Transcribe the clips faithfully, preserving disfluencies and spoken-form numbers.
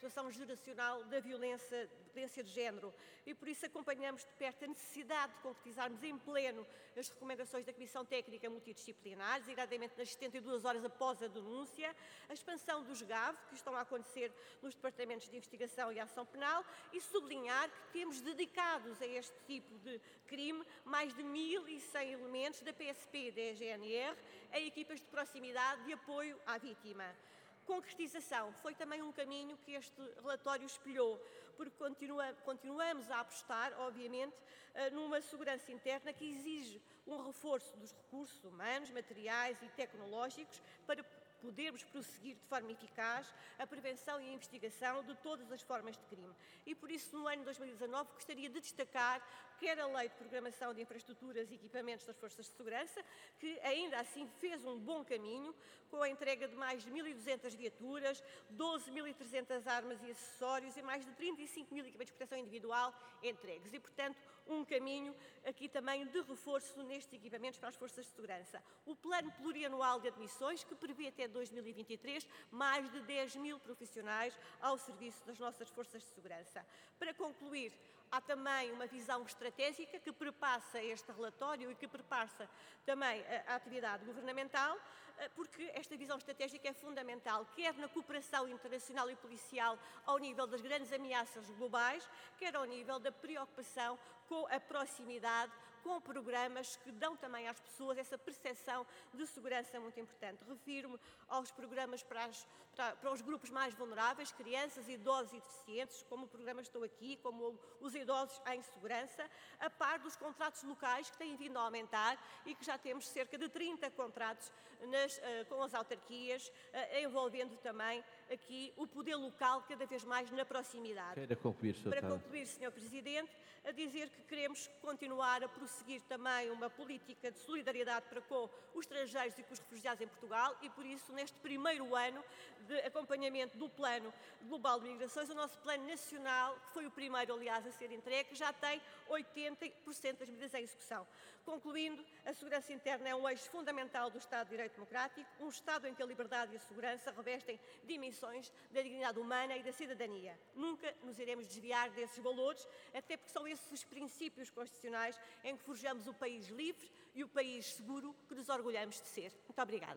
perpetuação geracional da violência, violência de género. E por isso acompanhamos de perto a necessidade de concretizarmos em pleno as recomendações da Comissão Técnica Multidisciplinar, designadamente nas setenta e duas horas após a denúncia, a expansão dos G A V, que estão a acontecer nos Departamentos de Investigação e Ação Penal, e sublinhar que temos dedicados a este tipo de crime mais de mil e cem elementos da P S P e da G N R em equipas de proximidade de apoio à vítima. Concretização foi também um caminho que este relatório espelhou, porque continua, continuamos a apostar, obviamente, numa segurança interna que exige um reforço dos recursos humanos, materiais e tecnológicos para podermos prosseguir de forma eficaz a prevenção e a investigação de todas as formas de crime. E por isso, no ano de dois mil e dezanove, gostaria de destacar quer a Lei de Programação de Infraestruturas e Equipamentos das Forças de Segurança, que ainda assim fez um bom caminho, com a entrega de mais de mil e duzentas viaturas, doze mil e trezentas armas e acessórios e mais de trinta e cinco mil equipamentos de proteção individual entregues. E, portanto, um caminho aqui também de reforço nestes equipamentos para as Forças de Segurança. O Plano Plurianual de Admissões, que prevê até dois mil e vinte e três mais de dez mil profissionais ao serviço das nossas Forças de Segurança. Para concluir, há também uma visão estratégica que perpassa este relatório e que perpassa também a atividade governamental, porque esta visão estratégica é fundamental, quer na cooperação internacional e policial ao nível das grandes ameaças globais, quer ao nível da preocupação com a proximidade, com programas que dão também às pessoas essa percepção de segurança muito importante. Refiro-me aos programas para, as, para, para os grupos mais vulneráveis, crianças, idosos e deficientes, como o programa Estou Aqui, como os idosos em segurança, a par dos contratos locais que têm vindo a aumentar e que já temos cerca de trinta contratos nas, uh, com as autarquias, uh, envolvendo também aqui o poder local cada vez mais na proximidade. Queira concluir, senhor Para concluir, senhor Presidente, a dizer que queremos continuar a prosseguir também uma política de solidariedade para com os estrangeiros e com os refugiados em Portugal e, por isso, neste primeiro ano de acompanhamento do Plano Global de Migrações, o nosso Plano Nacional, que foi o primeiro, aliás, a ser entregue, já tem oitenta por cento das medidas em execução. Concluindo, a segurança interna é um eixo fundamental do Estado de Direito Democrático, um Estado em que a liberdade e a segurança revestem dimensões da dignidade humana e da cidadania. Nunca nos iremos desviar desses valores, até porque são esses os princípios constitucionais em que forjamos o país livre e o país seguro que nos orgulhamos de ser. Muito obrigada.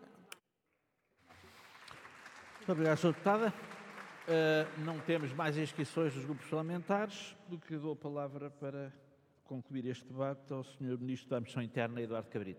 Muito obrigado, senhora Deputada. Uh, não temos mais inscrições dos grupos parlamentares, do que dou a palavra para concluir este debate ao senhor Ministro da Administração Interna, Eduardo Cabrita.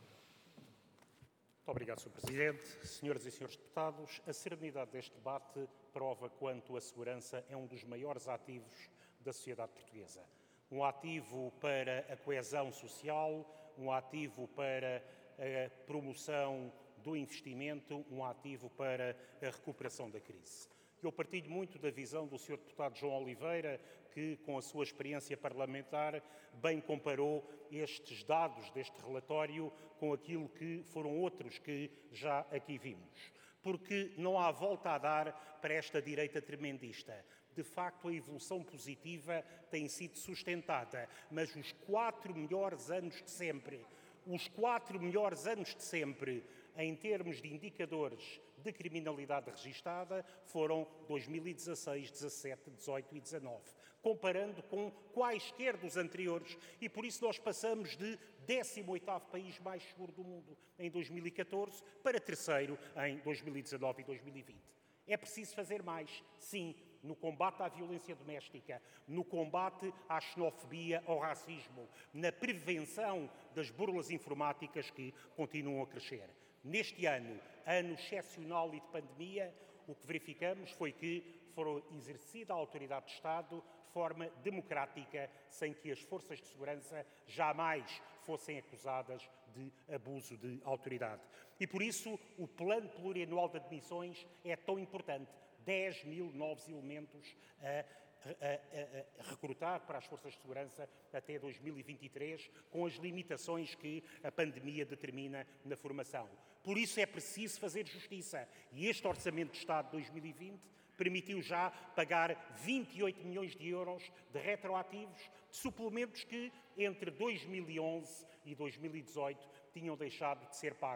Muito obrigado, senhor Presidente. Senhoras e senhores deputados, a serenidade deste debate prova quanto a segurança é um dos maiores ativos da sociedade portuguesa. Um ativo para a coesão social, um ativo para a promoção do investimento, um ativo para a recuperação da crise. Eu partilho muito da visão do senhor deputado João Oliveira, que, com a sua experiência parlamentar, bem comparou estes dados deste relatório com aquilo que foram outros que já aqui vimos. Porque não há volta a dar para esta direita tremendista. De facto, a evolução positiva tem sido sustentada, mas os quatro melhores anos de sempre, os quatro melhores anos de sempre, em termos de indicadores de criminalidade registada, foram dois mil e dezasseis, dezassete, dezoito e dezanove, comparando com quaisquer dos anteriores, e por isso nós passamos de décimo oitavo país mais seguro do mundo em dois mil e catorze para terceiro em dois mil e dezanove e dois mil e vinte. É preciso fazer mais, sim, no combate à violência doméstica, no combate à xenofobia, ao racismo, na prevenção das burlas informáticas que continuam a crescer. Neste ano, ano excepcional e de pandemia, o que verificamos foi que foram exercida a autoridade de Estado de forma democrática, sem que as forças de segurança jamais fossem acusadas de abuso de autoridade. E por isso o Plano Plurianual de Admissões é tão importante. dez mil novos elementos a, a, a, a recrutar para as forças de segurança até dois mil e vinte e três, com as limitações que a pandemia determina na formação. Por isso é preciso fazer justiça. E este Orçamento de Estado de dois mil e vinte permitiu já pagar vinte e oito milhões de euros de retroativos, de suplementos que entre dois mil e onze e dois mil e dezoito tinham deixado de ser pagos.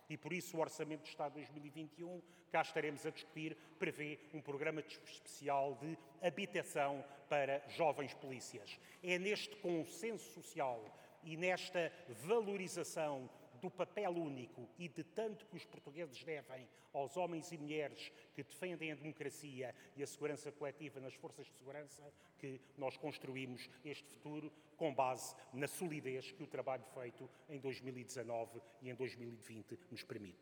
E por isso o Orçamento de Estado de dois mil e vinte e um, cá estaremos a discutir, prevê um programa especial de habitação para jovens polícias. É neste consenso social e nesta valorização do papel único e de tanto que os portugueses devem aos homens e mulheres que defendem a democracia e a segurança coletiva nas forças de segurança, que nós construímos este futuro com base na solidez que o trabalho feito em dois mil e dezanove e em dois mil e vinte nos permite.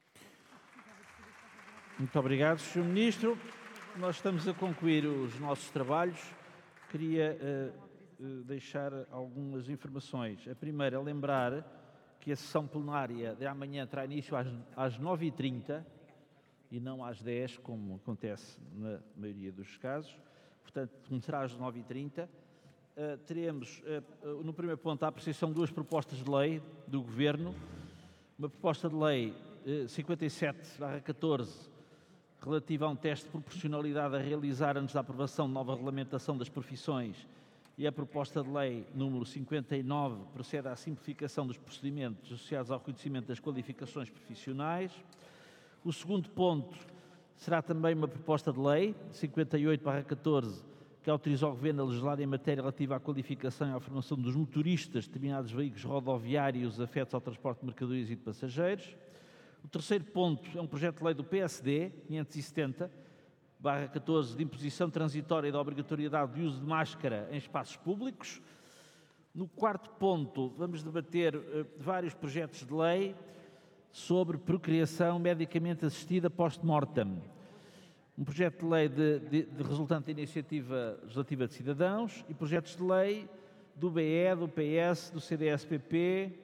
Muito obrigado, senhor Ministro. Nós estamos a concluir os nossos trabalhos. Queria uh, uh, deixar algumas informações. A primeira, lembrar que a sessão plenária de amanhã terá início às, às nove e trinta e não às dez, como acontece na maioria dos casos. Portanto, começará às nove e trinta. Uh, teremos, uh, uh, no primeiro ponto, a apreciação de duas propostas de lei do Governo. Uma proposta de lei uh, cinquenta e sete barra catorze, relativa a um teste de proporcionalidade a realizar antes da aprovação de nova regulamentação das profissões, e a proposta de lei número cinquenta e nove procede à simplificação dos procedimentos associados ao reconhecimento das qualificações profissionais. O segundo ponto será também uma proposta de lei, cinquenta e oito barra catorze, que autoriza o Governo a legislar em matéria relativa à qualificação e à formação dos motoristas de determinados veículos rodoviários afetos ao transporte de mercadorias e de passageiros. O terceiro ponto é um projeto de lei do P S D, quinhentos e setenta barra catorze, de imposição transitória da obrigatoriedade de uso de máscara em espaços públicos. No quarto ponto, vamos debater uh, vários projetos de lei sobre procriação medicamente assistida post-mortem. Um projeto de lei de, de, de resultante da iniciativa legislativa de cidadãos e projetos de lei do B E, do P S, do C D S P P,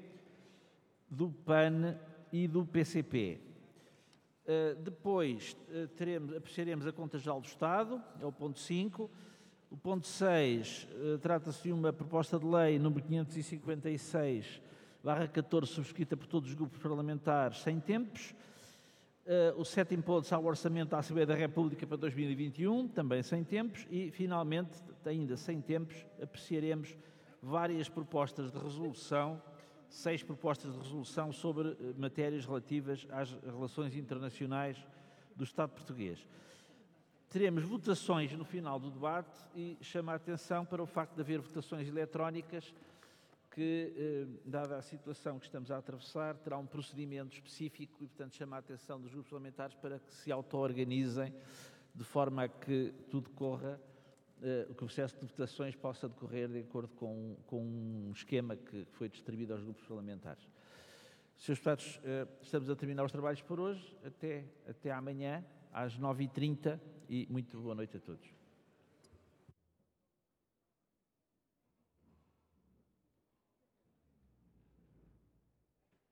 do P A N e do P C P. Uh, depois uh, teremos, apreciaremos a Conta Geral do Estado, é o ponto cinco. O ponto seis, uh, trata-se de uma proposta de lei número quinhentos e cinquenta e seis barra catorze, subscrita por todos os grupos parlamentares, sem tempos. Uh, o sétimo ponto será o Orçamento da Assembleia da República para dois mil e vinte e um, também sem tempos. E, finalmente, ainda sem tempos, apreciaremos várias propostas de resolução, seis propostas de resolução sobre matérias relativas às relações internacionais do Estado português. Teremos votações no final do debate e chamo a atenção para o facto de haver votações eletrónicas que, eh, dada a situação que estamos a atravessar, terá um procedimento específico e, portanto, chamo a atenção dos grupos parlamentares para que se auto-organizem de forma a que tudo corra, Uh, o processo de votações possa decorrer de acordo com, com um esquema que foi distribuído aos grupos parlamentares. senhores Deputados, uh, estamos a terminar os trabalhos por hoje. Até, até amanhã, às nove e trinta, e muito boa noite a todos.